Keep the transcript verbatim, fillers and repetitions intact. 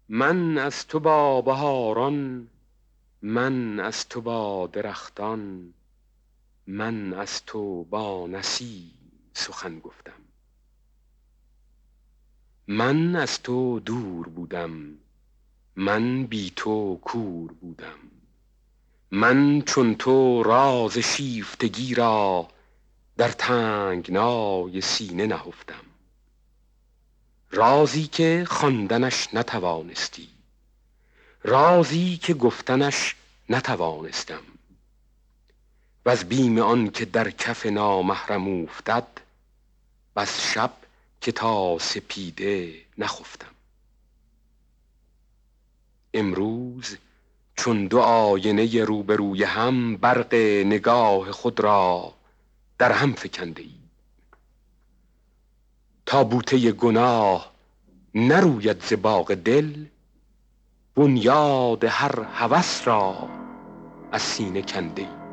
من از تو با بهاران، من از تو با درختان، من از تو با نسیم سخن گفتم. من از تو دور بودم، من بی تو کور بودم. من چون تو راز شیفتگی را در تنگنای سینه نهفتم. رازی که خواندنش نتوانستی، رازی که گفتنش نتوانستم. وز بیم آن که در کف نامحرم اوفتد، بس شب که تا سپیده نخفتم. امروز چون دو آینه روبروی هم، برق نگاه خود را در هم فکنده ای. تا بوته گناه نروید ز باغ دل، بنیاد هر هوس را از سینه کنده ای.